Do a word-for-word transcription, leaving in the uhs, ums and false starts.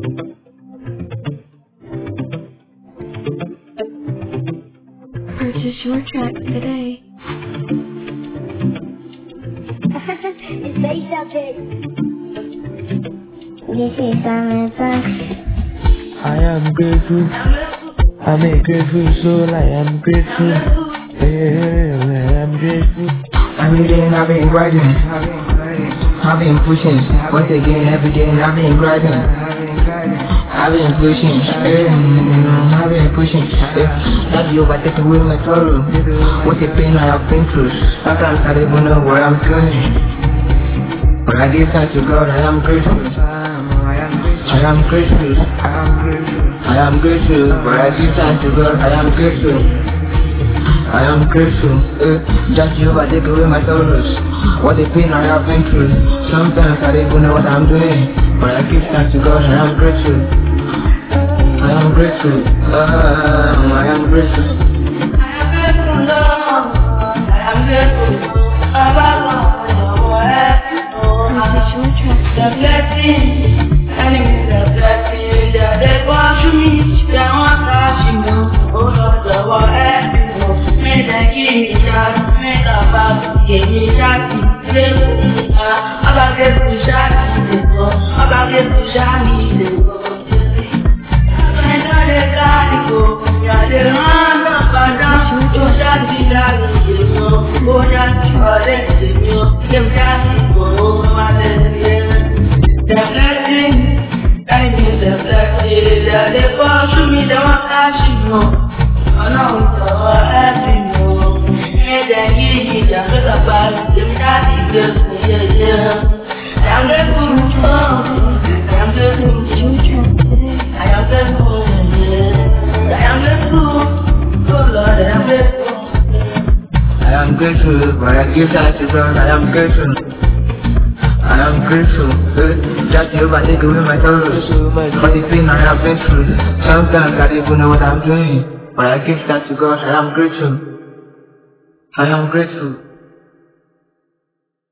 Purchase your tracks today. It's Bass Pick. This is Simon Fox. I am grateful. I'm a grateful soul. I am grateful. Yeah, I am grateful. Every day I've been grinding. I've been pushing. Once again, every day I've been grinding. I've been pushing, yeah, I've been pushing, yeah. Love you, but take away my sorrow. What the pain I have been through. Sometimes I don't even know where I'm going. But I give thanks to God, I am grateful. I am grateful. I am grateful. But I give thanks to God, I am grateful. I am grateful. Uh, just you, but take away my sorrows. What the pain I have been through. Sometimes I don't even know what I'm doing. But I give thanks to God, I am grateful. I am grateful. Uh, I am grateful. I am grateful, Lord. I am grateful. Abba, the blessing, enemies the blessing. They want to me, they want to touch you. Oh Lord, the war everywhere. May they give me that, may the Bible give me that. Abba, get to shine, Abba, get to shine. I am grateful, but I give thanks to God, I am grateful. I am grateful, uh, just you, but take away my sorrows. For the pain I have been through. Sometimes I don't even know what I'm doing. But I give thanks to God, I am grateful. I am grateful.